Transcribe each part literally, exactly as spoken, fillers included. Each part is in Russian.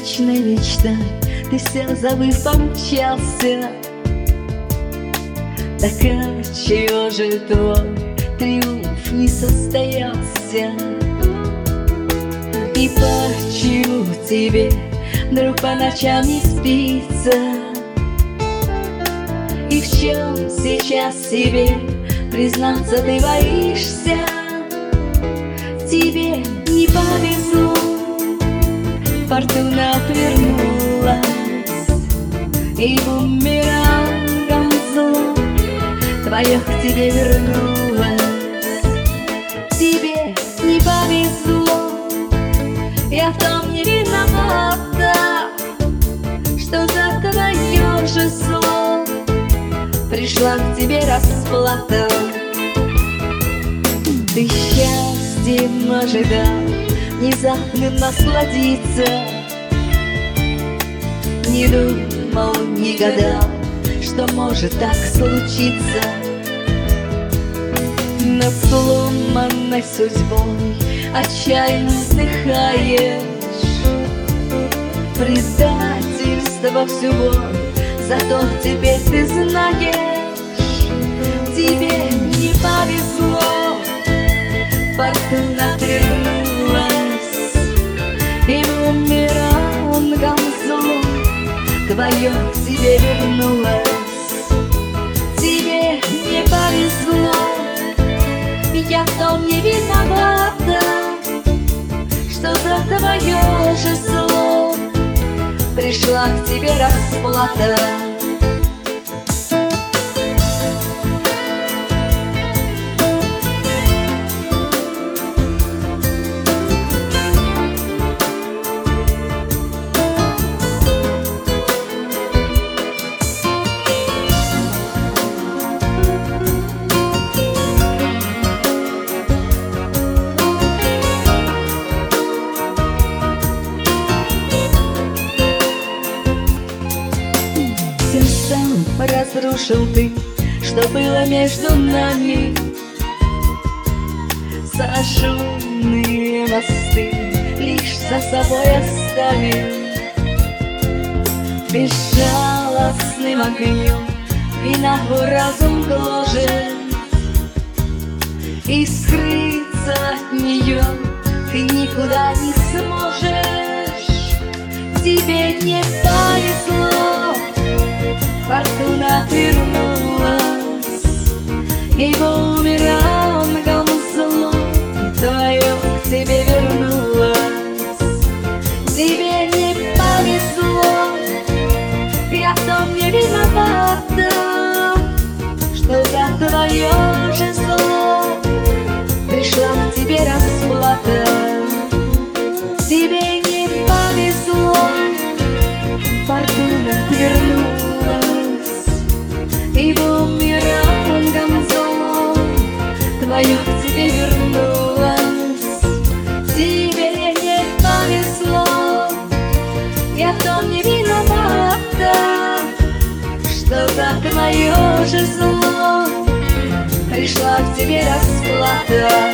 вечной мечтой ты все забыв помчался. Так отчего же твой триумф не состоялся? И почему тебе вдруг по ночам не спится? И в чем сейчас себе признаться ты боишься? Тебе не повезло, фортуна отвернулась, и бумерангом зло твое к тебе вернулось. Тебе не повезло, я в том не виновата, что за твое же зло пришла к тебе расплата. Ты счастьем ожидал внезапным насладиться, не думал, не гадал, что может так случиться. Над сломанной судьбой отчаянно вздыхаешь, предательство всю боль, зато теперь ты знаешь, тебе не повезло, фортуна отвернулась, и бумерангом зло твое к тебе вернулось. Тебе не повезло, я в том не виновата, что за твое же зло пришла к тебе расплата. Разрушил ты, что было между нами, сожженные мосты лишь за собой оставил. Безжалостным огнем винаху разум гложет, и скрыться от нее ты никуда не сможешь. Тебе не повезло, фортуна отвернулась, и бумерангом зло твое к тебе вернулось. Тебе не повезло, я в том не виновата, что за твое же зло пришла к тебе расплата. Тебе не повезло, фортуна отвернулась, и бумерангом зло твое к тебе вернулось. Тебе не повезло, я в том не виновата, что за твое же зло пришла к тебе расплата.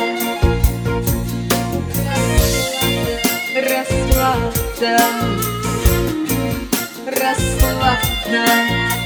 Расплата, расплата.